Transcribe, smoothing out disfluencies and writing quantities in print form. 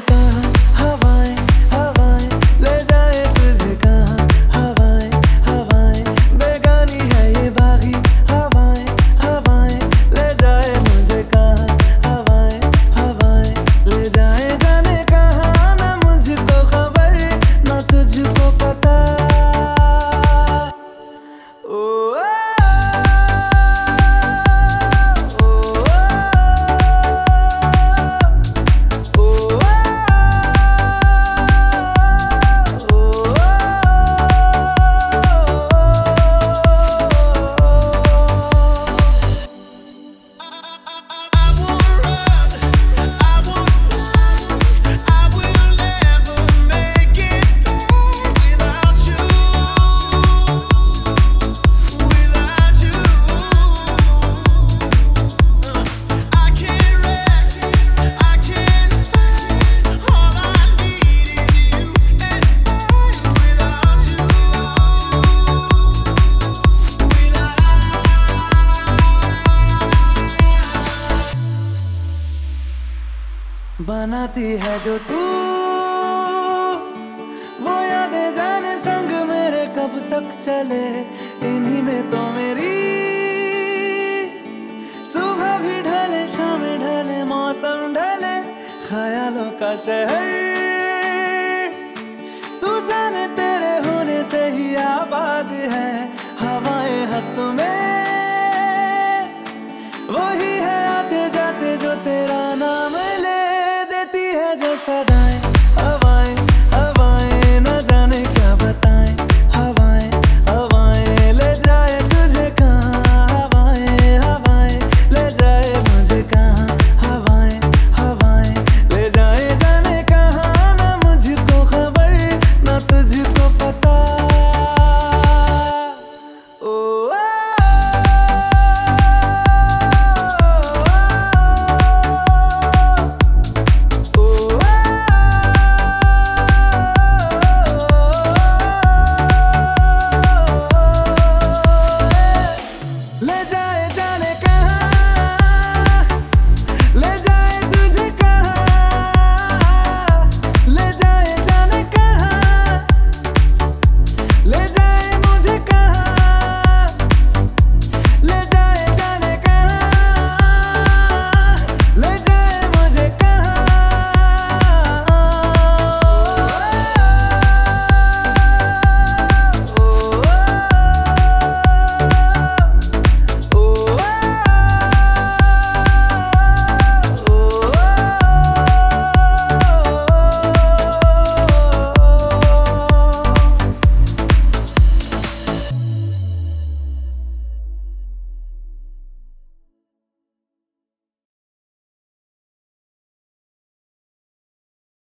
कहाँ हवाएं हवाएं ले जाए तुझे कहाँ हवाएं हवाएं बेगानी है ये बागी हवाएं हवाएं ले जाए मुझे कहाँ हवाएं हवाएं ले जाए जाने कहाँ ना मुझको खबर ना तुझको पता बनाती है जो तू वो यादें जाने संग मेरे कब तक चले इन्हीं में तो मेरी सुबह भी ढले शाम ढले मौसम ढले ख्यालों का शहर तू जाने तेरे होने से ही आबाद है हवाएं हक में वही है आते जाते जो तेरा नाम ले सदा।